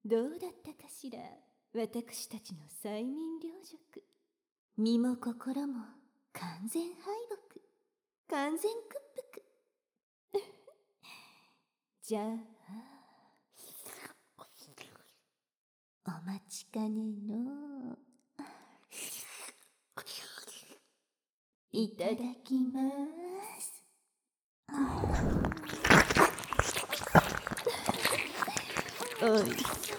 どうだったかしら、私たちの催眠療塾。身も心も完全敗北、完全屈服。じゃあ、お待ちかねのいただきます。おいしい。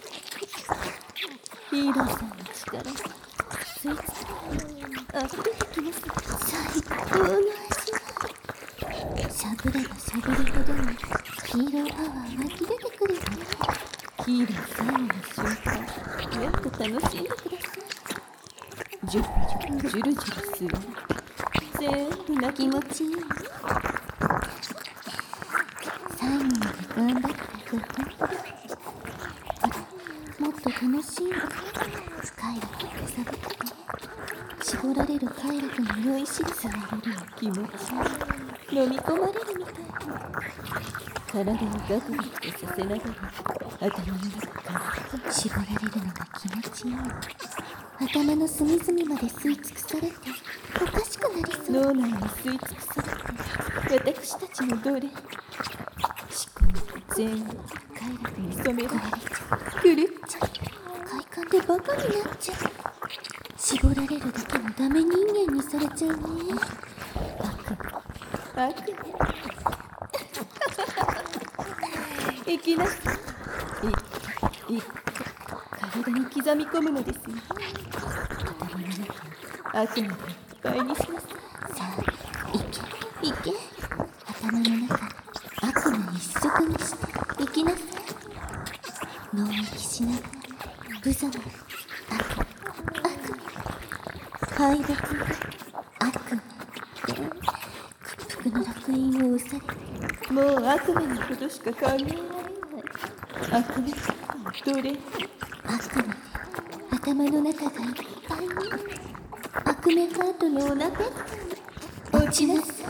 ヒーローさんの力が吸い付け溢れてきます。最高の味。しゃぶればしゃぶるほどにヒーローパワー湧き出てくるよね。ヒーロー最後の瞬間、もっと楽しんでください。ジュルジュルジュルジュルする。全部な気持ちいい。最後まで頑張ってもっと楽しんで快楽を揺さぶって絞られる快楽に酔いしれ吸われる気持ち飲み込まれるみたい。体をガクガクとさせながら頭の中から絞られるのが気持ちいい。頭の隅々まで吸い尽くされておかしくなりそう。脳内に吸い尽くされて私たちの奴隷、思考全部快楽に染められちゃう。狂っちゃう。快感でバカになっちゃう。絞られるだけのダメ人間にされちゃうね。悪夢行きなさい。行って体に刻み込むのですよ。頭の中を悪夢でいっぱいにしなさい。さあ行け頭の中悪夢一色にして行きなさい。脳域しながら無様な敗北が悪夢で屈服の烙印を押されて、もう悪夢のことしか考えられない。悪夢奴隷。悪夢で頭の中がいっぱいに。悪夢ハートのお腹に落ちなさい。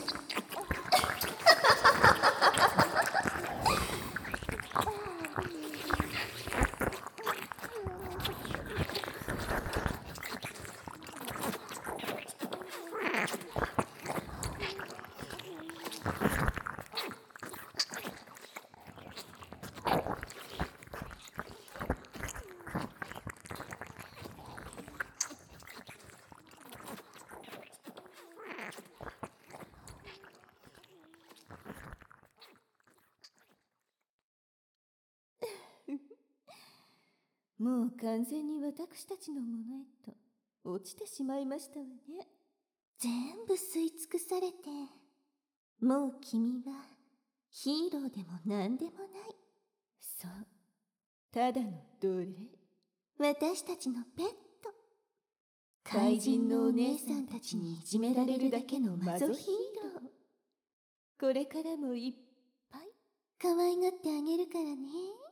もう完全に私たちのものへと落ちてしまいましたわね。全部吸い尽くされて、もう君はヒーローでも何でもない。そう、ただの奴隷。私たちのペット。怪人のお姉さんたちにいじめられるだけのマゾヒーロー。これからもいっぱい可愛がってあげるからね。